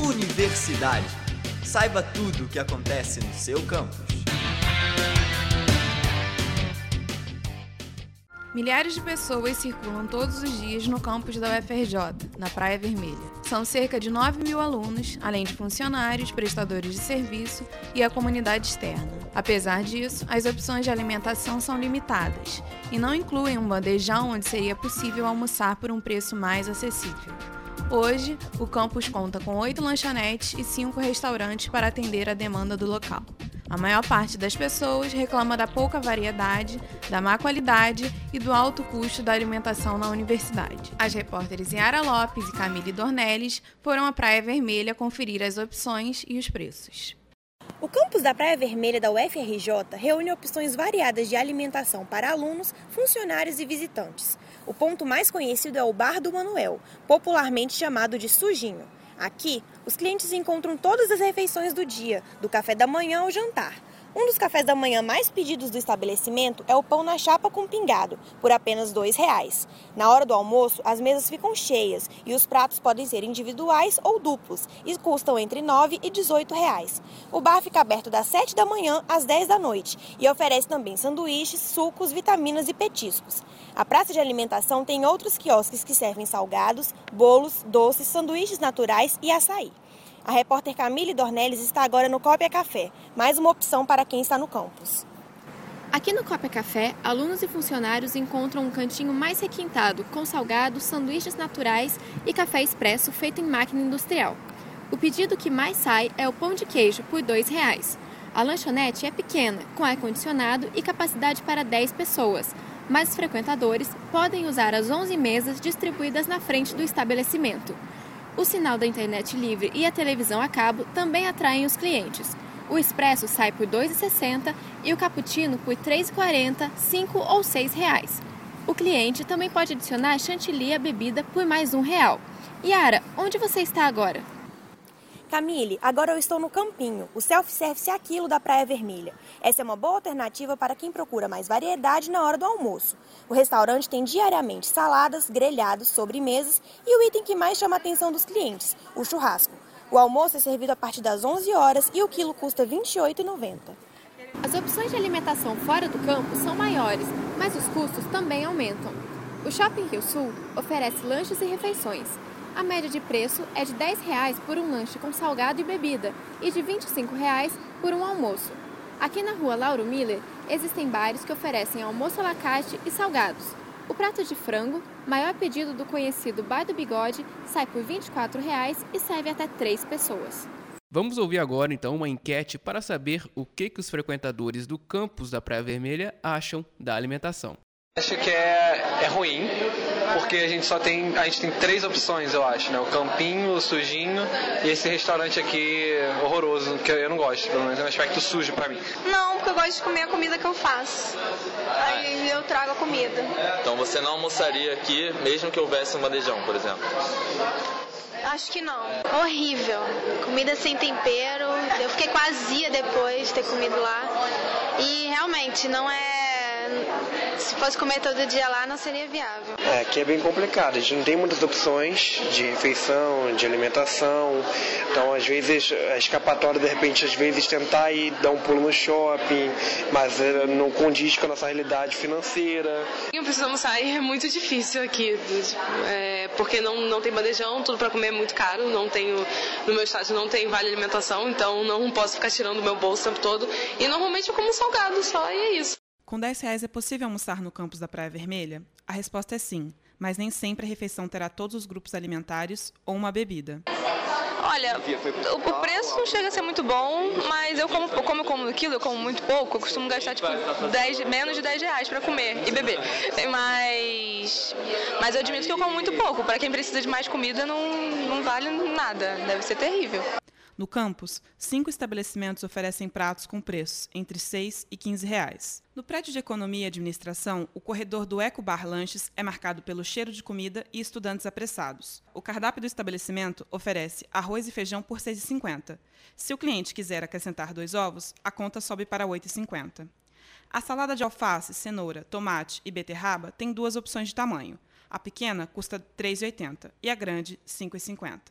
Universidade. Saiba tudo o que acontece no seu campus. Milhares de pessoas circulam todos os dias no campus da UFRJ, na Praia Vermelha. São cerca de 9.000 alunos, além de funcionários, prestadores de serviço e a comunidade externa. Apesar disso, as opções de alimentação são limitadas e não incluem um bandejão onde seria possível almoçar por um preço mais acessível. Hoje, o campus conta com 8 lanchonetes e 5 restaurantes para atender a demanda do local. A maior parte das pessoas reclama da pouca variedade, da má qualidade e do alto custo da alimentação na universidade. As repórteres Yara Lopes e Camille Dornelles foram à Praia Vermelha conferir as opções e os preços. O campus da Praia Vermelha da UFRJ reúne opções variadas de alimentação para alunos, funcionários e visitantes. O ponto mais conhecido é o Bar do Manuel, popularmente chamado de Sujinho. Aqui, os clientes encontram todas as refeições do dia, do café da manhã ao jantar. Um dos cafés da manhã mais pedidos do estabelecimento é o pão na chapa com pingado, por apenas R$ 2. Na hora do almoço, as mesas ficam cheias e os pratos podem ser individuais ou duplos e custam entre R$ 9 e R$ 18. O bar fica aberto das 7 da manhã às 10 da noite e oferece também sanduíches, sucos, vitaminas e petiscos. A praça de alimentação tem outros quiosques que servem salgados, bolos, doces, sanduíches naturais e açaí. A repórter Camille Dornelles está agora no Cópia Café, mais uma opção para quem está no campus. Aqui no Cópia Café, alunos e funcionários encontram um cantinho mais requintado, com salgados, sanduíches naturais e café expresso feito em máquina industrial. O pedido que mais sai é o pão de queijo, por R$ 2. A lanchonete é pequena, com ar-condicionado e capacidade para 10 pessoas, mas os frequentadores podem usar as 11 mesas distribuídas na frente do estabelecimento. O sinal da internet livre e a televisão a cabo também atraem os clientes. O expresso sai por R$ 2,60 e o cappuccino por R$ 3,40, R$ 5 ou R$ 6. O cliente também pode adicionar chantilly à bebida por mais R$ 1. Yara, onde você está agora? Camille, agora eu estou no Campinho, o self-service Aquilo da Praia Vermelha. Essa é uma boa alternativa para quem procura mais variedade na hora do almoço. O restaurante tem diariamente saladas, grelhados, sobremesas e o item que mais chama a atenção dos clientes, o churrasco. O almoço é servido a partir das 11 horas e o quilo custa R$ 28,90. As opções de alimentação fora do campus são maiores, mas os custos também aumentam. O Shopping Rio Sul oferece lanches e refeições. A média de preço é de R$ 10 por um lanche com salgado e bebida e de R$ 25 por um almoço. Aqui na rua Lauro Miller, existem bares que oferecem almoço à la carte e salgados. O prato de frango, maior pedido do conhecido Bar do Bigode, sai por R$ 24 e serve até 3 pessoas. Vamos ouvir agora, então, uma enquete para saber o que os frequentadores do campus da Praia Vermelha acham da alimentação. Acho que é ruim, porque a gente tem 3 opções, eu acho, né? O Campinho, o Sujinho e esse restaurante aqui horroroso, que eu não gosto, pelo menos é um aspecto sujo pra mim. Não, porque eu gosto de comer a comida que eu faço. Aí eu trago a comida. Então você não almoçaria aqui, mesmo que houvesse um bandejão, por exemplo? Acho que não. Horrível. Comida sem tempero. Eu fiquei com azia depois de ter comido lá. E realmente não é... Se fosse comer todo dia lá, não seria viável. Aqui é bem complicado. A gente não tem muitas opções de refeição, de alimentação. Então, às vezes, a escapatória, de repente, às vezes tentar ir dar um pulo no shopping, mas não condiz com a nossa realidade financeira. Eu preciso almoçar e é muito difícil aqui, porque não tem bandejão, tudo para comer é muito caro. No meu estágio não tem vale alimentação, então não posso ficar tirando do meu bolso o tempo todo. E normalmente eu como salgado só, e é isso. Com R$ 10 é possível almoçar no campus da Praia Vermelha? A resposta é sim, mas nem sempre a refeição terá todos os grupos alimentares ou uma bebida. Olha, o preço não chega a ser muito bom, mas como eu como aquilo, eu como muito pouco, eu costumo gastar menos de R$ 10 para comer e beber. Mas eu admito que eu como muito pouco. Para quem precisa de mais comida, não vale nada. Deve ser terrível. No campus, 5 estabelecimentos oferecem pratos com preços entre R$ 6 e R$ 15. No prédio de Economia e Administração, o corredor do Eco Bar Lanches é marcado pelo cheiro de comida e estudantes apressados. O cardápio do estabelecimento oferece arroz e feijão por R$ 6,50. Se o cliente quiser acrescentar 2 ovos, a conta sobe para R$ 8,50. A salada de alface, cenoura, tomate e beterraba tem 2 opções de tamanho. A pequena custa R$ 3,80 e a grande R$ 5,50.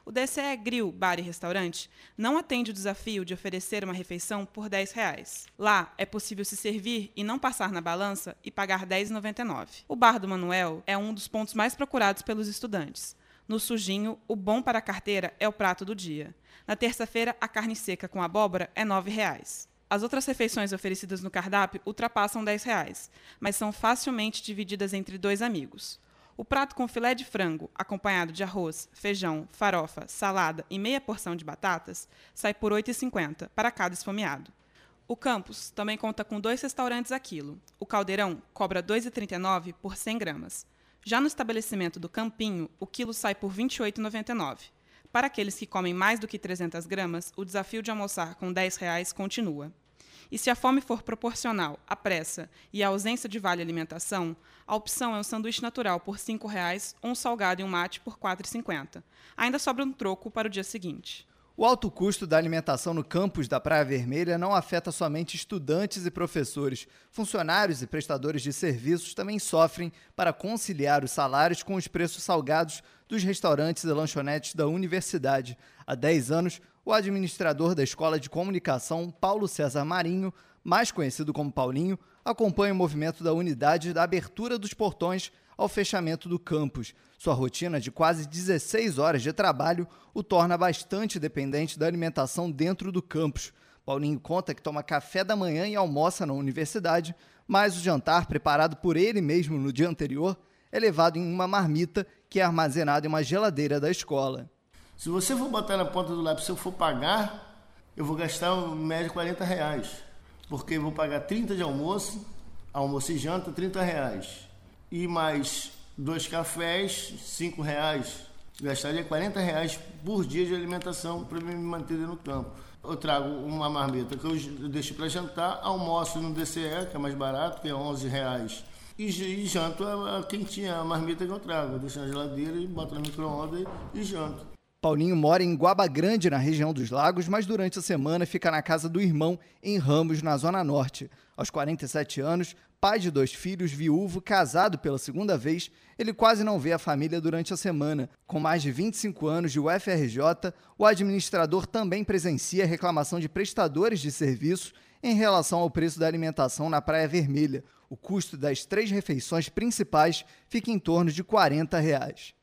O DCE Grill, Bar e Restaurante não atende o desafio de oferecer uma refeição por R$10. Lá, é possível se servir e não passar na balança e pagar R$10,99. O Bar do Manuel é um dos pontos mais procurados pelos estudantes. No sujinho, o bom para a carteira é o prato do dia. Na terça-feira, a carne seca com abóbora é R$9. As outras refeições oferecidas no cardápio ultrapassam R$10, mas são facilmente divididas entre 2 amigos. O prato com filé de frango, acompanhado de arroz, feijão, farofa, salada e meia porção de batatas, sai por R$ 8,50 para cada esfomeado. O campus também conta com 2 restaurantes a quilo. O Caldeirão cobra R$ 2,39 por 100 gramas. Já no estabelecimento do Campinho, o quilo sai por R$ 28,99. Para aqueles que comem mais do que 300 gramas, o desafio de almoçar com R$10 continua. E se a fome for proporcional à pressa e à ausência de vale alimentação, a opção é um sanduíche natural por R$ 5,00 ou um salgado e um mate por R$ 4,50. Ainda sobra um troco para o dia seguinte. O alto custo da alimentação no campus da Praia Vermelha não afeta somente estudantes e professores. Funcionários e prestadores de serviços também sofrem para conciliar os salários com os preços salgados dos restaurantes e lanchonetes da universidade. Há 10 anos, o administrador da Escola de Comunicação, Paulo César Marinho, mais conhecido como Paulinho, acompanha o movimento da unidade da abertura dos portões ao fechamento do campus. Sua rotina de quase 16 horas de trabalho o torna bastante dependente da alimentação dentro do campus. Paulinho conta que toma café da manhã e almoça na universidade, mas o jantar, preparado por ele mesmo no dia anterior, é levado em uma marmita que é armazenada em uma geladeira da escola. Se você for botar na ponta do lápis, se eu for pagar, eu vou gastar em média R$40, porque eu vou pagar 30 de almoço e janta, R$30. E mais 2 cafés, R$5. Gastaria R$40 por dia de alimentação para me manter no campo. Eu trago uma marmita que eu deixo para jantar, almoço no DCE, que é mais barato, que é R$11. E janto a quentinha, a marmita que eu trago. Eu deixo na geladeira e boto no micro-ondas e janto. Paulinho mora em Guaba Grande, na região dos Lagos, mas durante a semana fica na casa do irmão, em Ramos, na Zona Norte. Aos 47 anos, pai de 2 filhos, viúvo, casado pela segunda vez, ele quase não vê a família durante a semana. Com mais de 25 anos de UFRJ, o administrador também presencia a reclamação de prestadores de serviços em relação ao preço da alimentação na Praia Vermelha. O custo das 3 refeições principais fica em torno de R$40.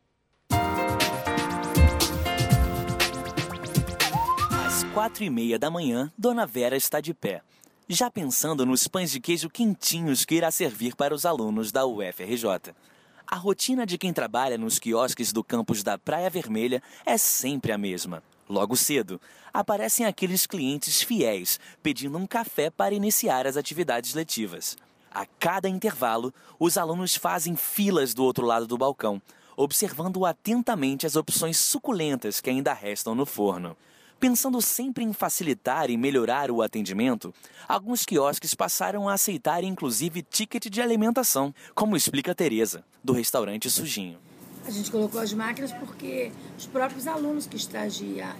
Às 4h30 da manhã, Dona Vera está de pé, já pensando nos pães de queijo quentinhos que irá servir para os alunos da UFRJ. A rotina de quem trabalha nos quiosques do campus da Praia Vermelha é sempre a mesma. Logo cedo, aparecem aqueles clientes fiéis pedindo um café para iniciar as atividades letivas. A cada intervalo, os alunos fazem filas do outro lado do balcão, observando atentamente as opções suculentas que ainda restam no forno. Pensando sempre em facilitar e melhorar o atendimento, alguns quiosques passaram a aceitar inclusive ticket de alimentação, como explica Tereza, do restaurante Sujinho. A gente colocou as máquinas porque os próprios alunos que estagiam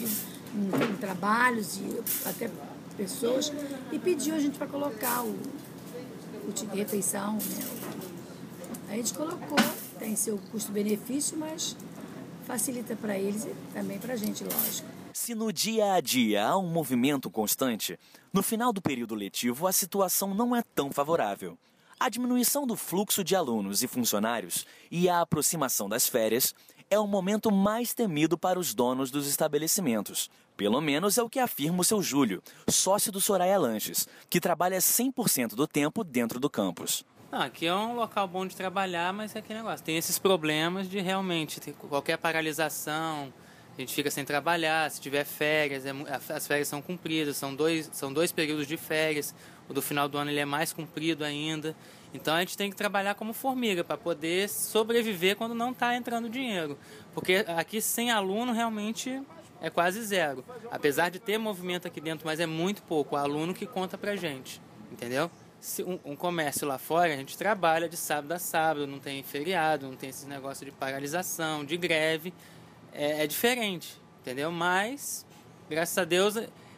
em trabalhos e até pessoas, e pediu a gente para colocar o ticket de refeição, né? A gente colocou, tem seu custo-benefício, mas facilita para eles e também para a gente, lógico. Se no dia a dia há um movimento constante, no final do período letivo a situação não é tão favorável. A diminuição do fluxo de alunos e funcionários e a aproximação das férias é o momento mais temido para os donos dos estabelecimentos. Pelo menos é o que afirma o seu Júlio, sócio do Soraya Lanches, que trabalha 100% do tempo dentro do campus. Aqui é um local bom de trabalhar, mas é aquele negócio. Tem esses problemas de realmente ter qualquer paralisação, a gente fica sem trabalhar, se tiver férias, as férias são cumpridas, são dois períodos de férias, o do final do ano ele é mais comprido ainda. Então a gente tem que trabalhar como formiga para poder sobreviver quando não está entrando dinheiro. Porque aqui sem aluno realmente é quase zero. Apesar de ter movimento aqui dentro, mas é muito pouco. O aluno que conta pra gente, entendeu? Se um comércio lá fora, a gente trabalha de sábado a sábado, não tem feriado, não tem esses negócios de paralisação, de greve. É diferente, entendeu? Mas, graças a Deus,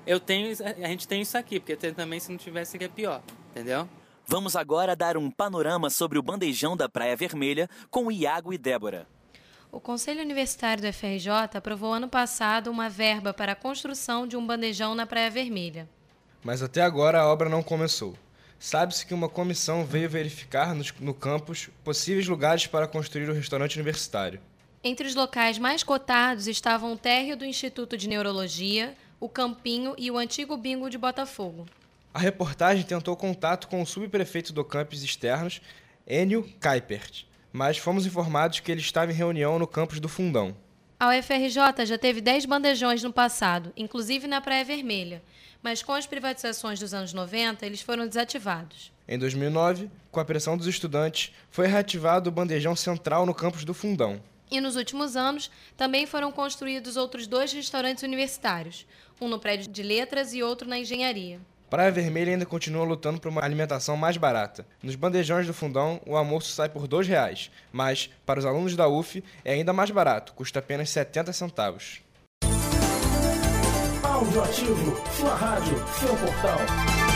a gente tem isso aqui, porque também se não tivesse seria pior, entendeu? Vamos agora dar um panorama sobre o bandejão da Praia Vermelha com Iago e Débora. O Conselho Universitário do FRJ aprovou ano passado uma verba para a construção de um bandejão na Praia Vermelha. Mas até agora a obra não começou. Sabe-se que uma comissão veio verificar no campus possíveis lugares para construir o restaurante universitário. Entre os locais mais cotados estavam o térreo do Instituto de Neurologia, o Campinho e o antigo bingo de Botafogo. A reportagem tentou contato com o subprefeito do campus externos, Enio Kuipert, mas fomos informados que ele estava em reunião no campus do Fundão. A UFRJ já teve 10 bandejões no passado, inclusive na Praia Vermelha, mas com as privatizações dos anos 90, eles foram desativados. Em 2009, com a pressão dos estudantes, foi reativado o bandejão central no campus do Fundão. E nos últimos anos, também foram construídos outros 2 restaurantes universitários, um no prédio de letras e outro na engenharia. Praia Vermelha ainda continua lutando por uma alimentação mais barata. Nos bandejões do Fundão, o almoço sai por R$2, mas, para os alunos da UF, é ainda mais barato, custa apenas 70 centavos. Áudio Ativo, sua rádio, seu portal.